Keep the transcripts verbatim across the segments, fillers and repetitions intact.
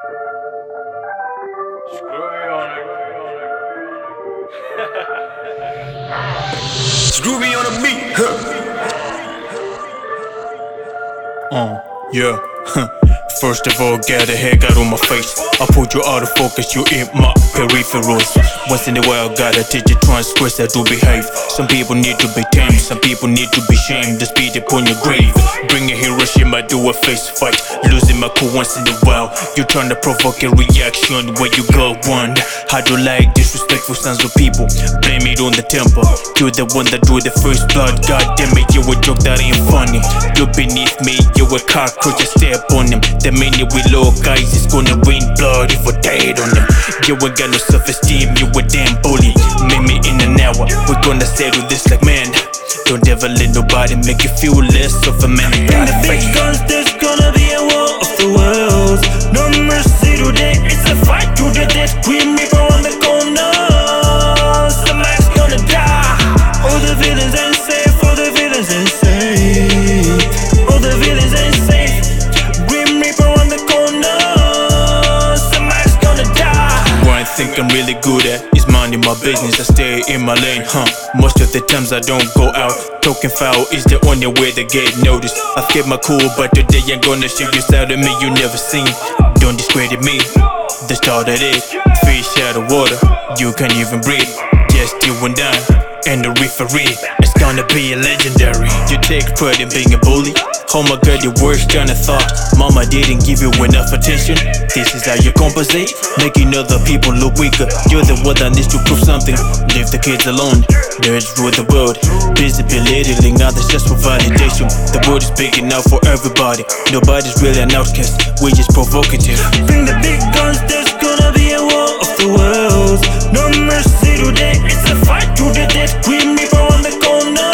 Screw me on the beat, huh? Uh, yeah, huh. First of all, get the heck out of my face. I put you out of focus, you in my peripherals. Once in a while, gotta teach you transgressor to behave. Some people need to be tamed, some people need to be shamed. The speed upon your grave. Bring a Hiroshima, do a face fight. Losing my cool once in a while. You trying to provoke a reaction where you go one. How do you like disrespectful sons of people? Blame it on the temper. You're the one that drew the first blood. God damn it, you a joke that ain't funny. You're beneath me, you a cockroach, I step on him. The minute we low guys, it's gonna rain blood if we're dead on them. You ain't got no self-esteem, you a damn bully. Meet me in an hour, we're gonna settle this like man. Don't ever let nobody make you feel less of a man. In the big guns, there's gonna be a war of the worlds. No mercy today, it's a fight to the death. Grim Reaper on the corner, somebody's gonna die. All the villains ain't safe, all the villains ain't safe. All the villains ain't safe. Grim Reaper on the corner, somebody's gonna die. One thing I'm really good at is minding my business. I stay in my lane, huh? Most of the times I don't go out. Talking foul is the only way to get noticed. I kept my cool, but today I'm gonna show you side of me you never seen. Don't discredit me, the start of it. Fish out of water, you can't even breathe. Just you and I, and the referee. It's gonna be a legendary. You take pride in being a bully. Oh my god, your worst kind of thought. Mama didn't give you enough attention. This is how you compensate, making other people look weaker. You're the one that needs to prove something. Leave the kids alone, nerds rule the world. Busy belittling others just for validation. The world is big enough for everybody. Nobody's really an outcast, we're just provocative. Bring the big guns, there's gonna be a war of the worlds. No mercy today, it's a fight to the death. Grim Reaper on the corner,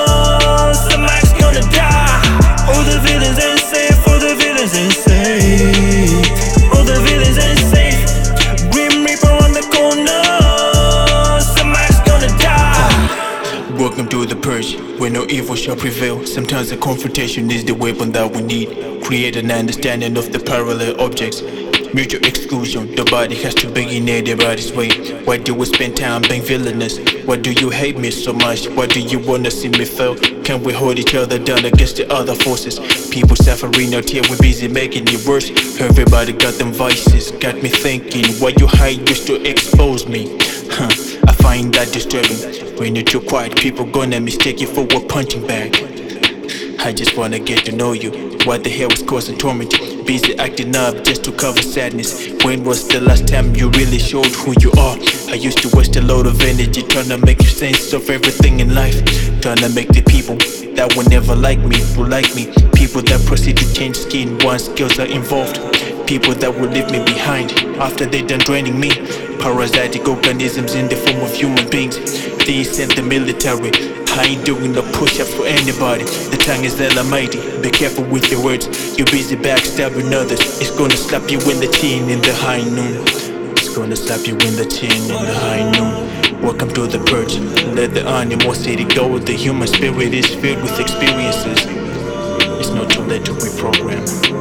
somebody's gonna die. All the villains ain't safe, all the villains ain't safe. All the villains ain't safe. Grim Reaper on the corner, somebody's gonna die. Welcome to the purge, where no evil shall prevail. Sometimes the confrontation is the weapon that we need. Create an understanding of the parallel objects. Mutual exclusion, the body has to be in everybody's way. Why do we spend time being villainous? Why do you hate me so much? Why do you wanna see me fail? Can we hold each other down against the other forces? People suffering out here, we're busy making it worse. Everybody got them vices, got me thinking. Why you hide just to expose me? Huh, I find that disturbing. When you're too quiet, people gonna mistake you for a punching bag. I just wanna get to know you. What the hell is causing torment? Busy acting up just to cover sadness. When was the last time you really showed who you are? I used to waste a lot of energy trying to make sense of everything in life. Trying to make the people that will never like me will like me. People that proceed to change skin once skills are involved. People that will leave me behind after they done draining me. Parasitic organisms in the form of human beings. They sent the military. I ain't doing no push-ups for anybody. The tongue is almighty. Be careful with your words. You're busy backstabbing others. It's gonna slap you in the chin in the high noon. It's gonna slap you in the chin in the high noon. Welcome to the purge. Let the animosity go. The human spirit is filled with experiences. It's not too late to reprogram.